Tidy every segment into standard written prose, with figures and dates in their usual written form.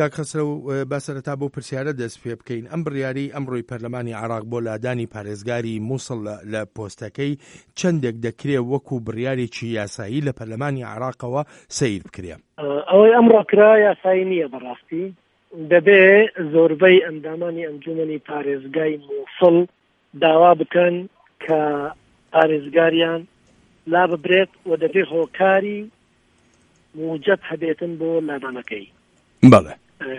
کاک خسرو با سەرەتا بۆ پرسیارە دەست پێ بکەین ئەم بڕیاری ئەمڕۆی پەرلەمانی عێراق بۆ لادانی پارێزگاری مووسڵ لە پۆستەکەی چەندێک دەکرێت وەکو بڕیارێکی یاسایی لە پەرلەمانی عێراقەوە سەیر بکرێ؟ ئەوەی ئەمڕۆ کرا یاسایی نییە بەڕاستی، دەبێ زۆربەی ئەندامانی ئەنجومەنی پارێزگای مووسڵ داوا بکەن کە پارێزگاریان لا ببرێت و دەبێ هۆکاری موجب هەبێتن بۆ لادانەکەی. بەڵێ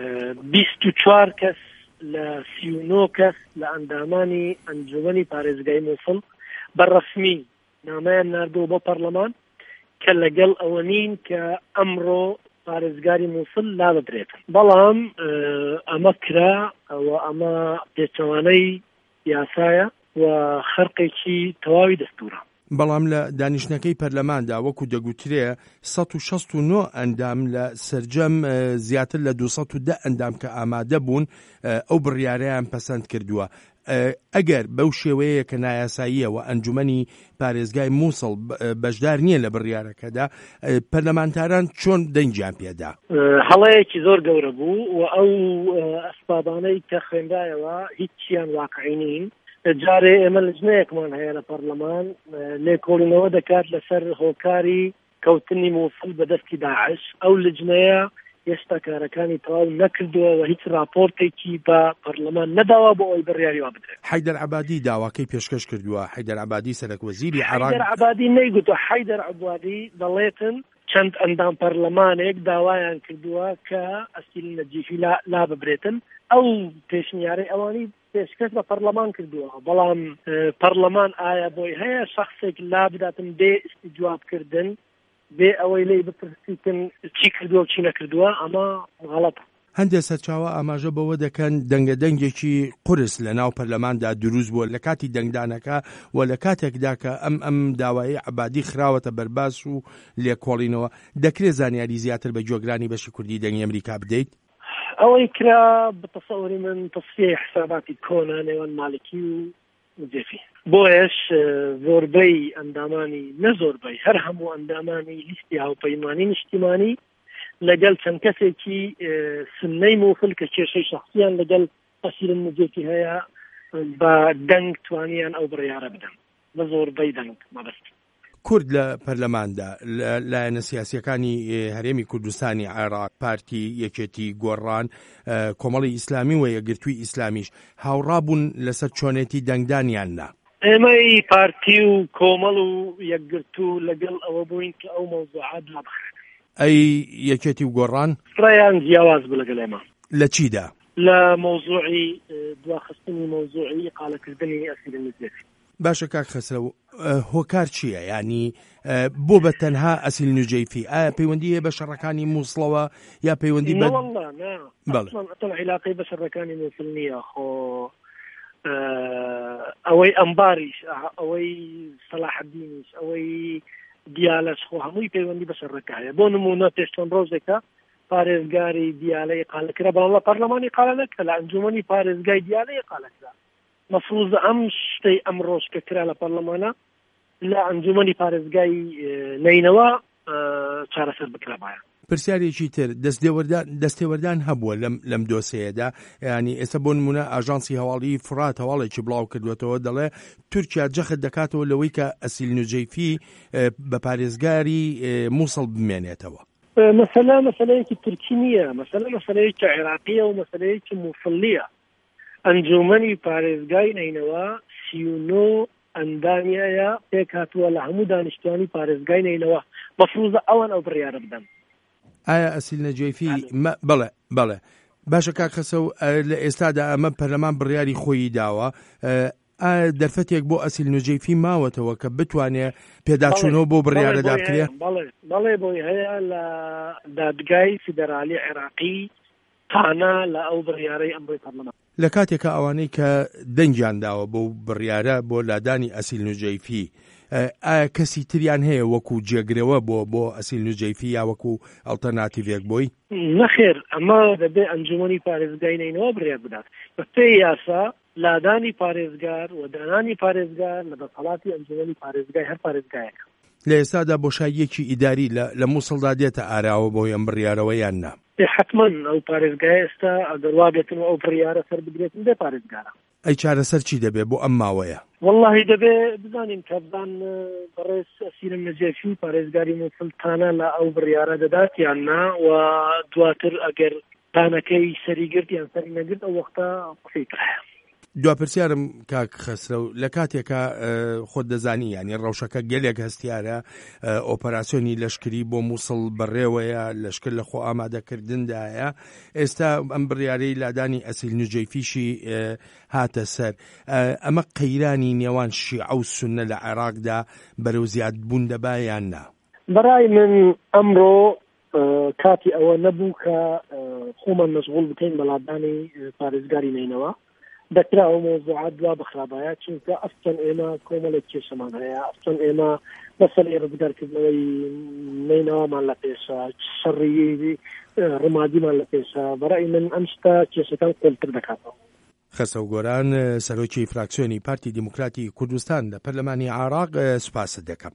24 کەس لە 39 کەس لە ئەندامانی ئەنجومەنی پارێزگای مووسڵ بەڕەسمی نامەیان ناردووە بۆ پەرلەمان کە لەگەڵ ئەوە نین کە ئەمڕۆ پارێزگاری مووسڵ لا ببرێت. بەڵام ئەمە کرا و ئەمە پێچەوانەی یاسایە و خەرقێکی تەواوی دەستورە. بەڵام لە دانیشتنەکەی پەرلەماندا وەکو دەگوترێ 169 ئەندام لە سەرجەم زیاتر لە 210 ئەندام کە ئامادە بوون ئەو بڕیارەیان پەسەند کردووە. ئەگەر بەو شێوەیە کە نایاساییە و ئەنجومەنی پارێزگای مووسڵ بەشدار نییە لە بڕیارەکەدا، پەرلەمانتاران چۆن دەنجیان پێدا؟ هەڵەیەکی زۆر گەورە بوو و ئەو ئەسبابانەی کە خوێندایەوە هیچیان واقعی نین. جارێ ئێمە لجنەیەکمان هەیە لە پەرلەمان لێکۆڵینەوە دەکات لەسەر هۆکاری کەوتنی مووسڵ بەدەستی داعش. ئەو لجنەیە هێشتا کارەکانی تەواو نەکردووە و هیچ راپۆرتێکی بە پەرلەمان نەداوا بۆ ئەوی بڕیاریوا بدرێت. حەیدەر عەبادی داواکەی پێشکەش کردووە. حەیدەر عەبادی سەرۆکوەزیری عێراق. حەیدەر عەبادی نەیگوتووە. حەیدەر عەبادی دەڵێتن چەند ئەندام پەرلەمانێک داوایان کردووە کە ئەسیل نەجیفی لا ببرێتن. ئەو پێشنیارەی ئەوانی پێشکەش بە پەرلەمان کردووە، بەڵام پەرلەمان ئایا بۆی هەیە شەخصێک لا بداتن بێ ئیستیجوابکردن بێ ئەوەی لێی بپرسیتن چی کردووە و چی نەکردووە؟ ئەمە غەڵەتە. هەندێک سەرچاوە ئاماژە بەوە دەکەن دەنگەدەنگێکی قورس لە ناو پەرلەماندا دروست بووە لە کاتی دەنگدانەکە و لە کاتێکدا کە ئەم داوایی عەبادی خراوەتە بەرباس و لێکۆڵینەوە. دەکرێت زانیاری زیاتر بە جۆگرانی بەشی کوردی دەنگی ئەمریکا بدەیت؟ ئەوەی کرا بەتەسەوری من تصفیه حساباتی کۆنا نێوان مالکی و جێفی. بۆیش زۆربەی ئەندامانی نەزۆربەی هەر هەموو ئەندامانی لیستی هاوپەیمانی نیشتیمانی لەگەڵ چەند کەسێکی سنەی مووسڵ کە کێشەی شەخصیان لەگەڵ ئەسیل نەجێفی هەیە بە دەنگ توانیان ئەو بڕیارە بدەن بە زۆربەی دەنگ مەبەست. کورد لە پەرلەماندا لایەنە سیاسیەکانی هەرێمی کوردستانی عێراق، پارتی یەکێتی گۆڕان، کۆمەڵی ئیسلامی و یەکگرتووی ئیسلامیش هاوڕابوون لەسەر چۆنێتی دەنگدانیان نا. ئێمەی پارتی و کۆمەڵ و یەکگرتوو لەگەڵ ئەوە بووین کە ئەو مەوزوعات دابخرێن. ئەی یەکێتی و گۆڕان ڕێیان جیاواز بوو لەگەڵ ئێمە. لە چیدا؟ لە مەوزوعی دواخستنی مەوزوعی قالەکردنی ئەسیل نەجێفی. باشە کاک خەسرەو، هۆکار چییە؟ ینی بۆ بە تەنها ئەسیل نوجەیفی ئایا پەیوەندی بە شەڕەکانی مووسڵەوە یا پەیوەندی بە عیلاقەی بە شەڕەکانی مووسڵ نییە. خۆ ئەوەی ئەمباریش، ئەوەی سەلاحەدینیش، ئەوەی دیالەش، خۆ هەمووی پەیوەندی بە شەڕەکایە. بۆ نمونە پێشتۆن ڕۆژێکە پارێزگاری دیالەی قالەکرا، بەڵام لە پەرلەمانی قالە نەکرا، لە ئەنجومەنی پارێزگای دیالەی قالەکرا. مەفروض ئەم شتەی ئەمڕۆژ کە کرا لە پەرلەمانە لە ئەنجومەنی پارێزگای نینەوە چارەسەر بکرا باە. پرسیارێکی تر دەستێوەردان هەبووە لەم دۆسەیەدا، ینی ئێستا بۆ نمونە ئاژانسی هەواڵی فرات هەواڵێکی بڵاو کردوێتەوە دەڵێ تورکیا جەخت دەکاتەوە لەوەی کە ئەسیل نوجەیفی بە پارێزگاری مووسڵ بمێنێتەوە. مەسەلەیەکی تورکی نییە، مەسەلەیەکی عێراقیە و مەسەلەیەکی مووسڵیە. ئەنجومەنی پارێزگای نینەوە 39 ئەندامیایە پێک هاتووە لە هەموو دانیشتوانی پارێزگای نینەوە، مەفروضە ئەوان ئەو بڕیارە بدەن. ئایا ئەسیل نەجێفی بەڵێ باشە کاک خەسەو، لە ئێستادا ئەمە پەرلەمان بڕیاری خۆی داوە، ئایا دەرفەتێک بۆ ئەسیل نەجێفی ماوەتەوە کە بتوانێت پێداچوونەوە بۆ بڕیارەدا بکرێت؟ بەڵێ بۆی هەیە لە دادگای فیدرالی عێراقی تانا لە ئەو بڕیارەی ئەمڕۆی پەرلەمان. لە کاتێکە ئەوانەی کە دەنگیان داوە بۆ بڕیارە بۆ لادانی ئەسیل نوجەیفی، ئایا کەسی تریان هەیە وەکو جێگرەوە بۆ ئەسیل نوجەیفی یا وەکو ئەڵتەرناتیڤێک بۆی؟ نەخێر، ئەمە دەبێ ئەنجومەنی پارێزگای نینەوە بڕیار بدات. بە پێی یاسا لادانی پارێزگار و دانانی پارێزگار لە دەسەڵاتی ئەنجومەنی پارێزگای هەر پارێزگایەکە. لە ئێستادا بۆشاییەکی ئیداری لە مووسڵدا دێتە ئاراوە بۆ ئەم بڕیارەوە یان نا؟ حتما ئەو پارێزگای ئێستا ئەگەر واگەتن ئەو بڕیارە سەر بگرێتن بێ پارێزگارە. ئەی چارەسەر چی دەبێ بۆ ئەم ماوەیە؟ واللهی دەبێ بزانین کە بزان بەڕێز ئەسیرم نەجێفی پارێزگاری موسڵتانە لە ئەو بڕیارە دەدات یان نا و دواتر ئەگەر پانەکەی سەریگرت یان سەری نەگرت ئەو وەختە قسەی ترایە. دوپرسیارم کاک خەسرەو لە کاتێکە خۆت دەزانی ینی ڕەوشەکە گەلێک هەستیارە ئۆپەراسیۆنی لەشکری بۆ مووسڵ بەڕێوەیە لەشکر لە خۆ ئامادەکردندایە ئێستا ئەم بڕیارەی لادانی ئەسیل نوجەیفیشی هاتە سەر ئەمە قەیرانی نێوان شیعە و سوننە لە عێراقدا بەرەو زیادبوون دەبا یان نا؟ بەڕای من ئەمڕۆ کاتی ئەوە نەبوو کە خۆمان مەشغوڵ بکەین بەڵادانی پارێزگاری نینەوە دەکرا ئەو مۆزوعات دوا بخرابایە چونکە ئەفچەن ئێمە کۆمەڵێک کێشەمان هەیە ئەفچەن ئێمە مەسەلەی ڕزگارکردنەوەی نینەوەمان لە پێشە شەڕی ڕمادیمان لە پێشە بەڕای من ئەم شتە کێشەکان کۆلتر دەکاتەوە. خەسەو گۆران سەرۆکی فراکسیۆنی پارتی دیموکراتی کوردستان لە پەرلەمانی عێراق سوپاست دەکەم.